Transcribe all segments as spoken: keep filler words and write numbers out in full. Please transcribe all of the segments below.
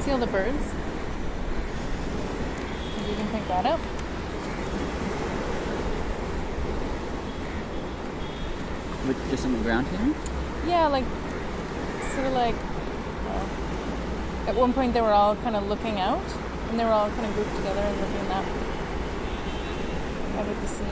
See all the birds? You can pick that up. With just on the ground here? Yeah, like sort of like uh, at one point they were all kind of looking out, and they were all kind of grouped together and looking that out at the sea.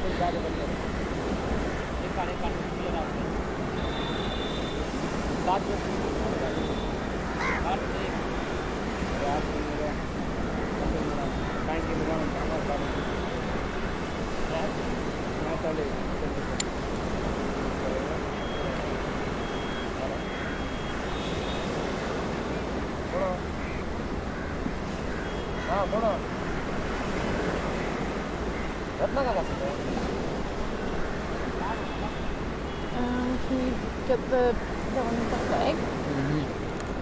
Um, can you get the that one with that leg? Mm-hmm.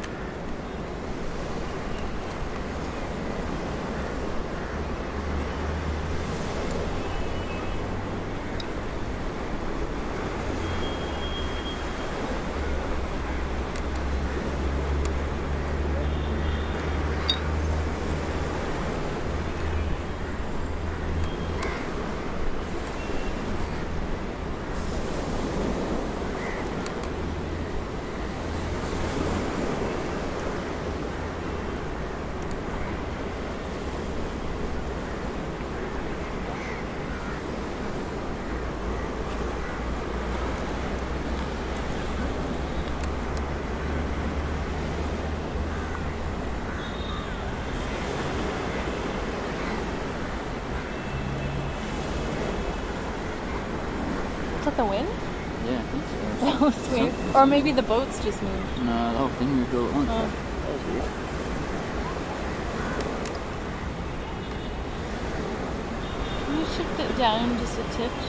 Is that the wind? Yeah, I think so. That was weird. Something- Or maybe the boats just moved. No, the whole thing moved all at once. Oh. That was weird. Can you shift it down just a titch?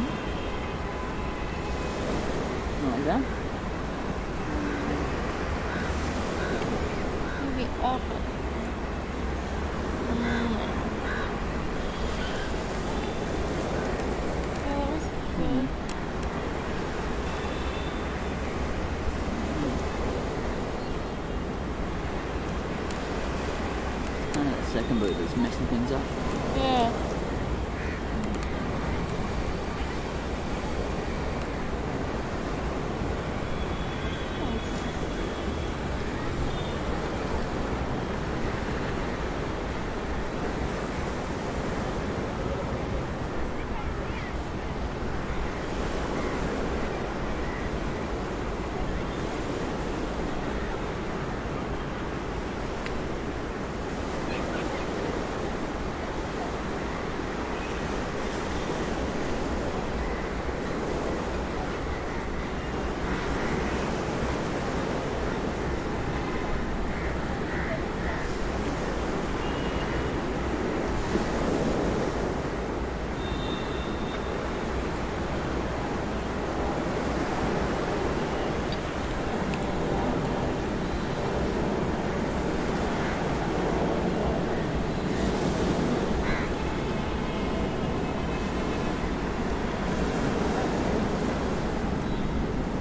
Like that? Maybe up. Mm. Yeah, that was good. Kind of the second boat that's messing things up. Yeah.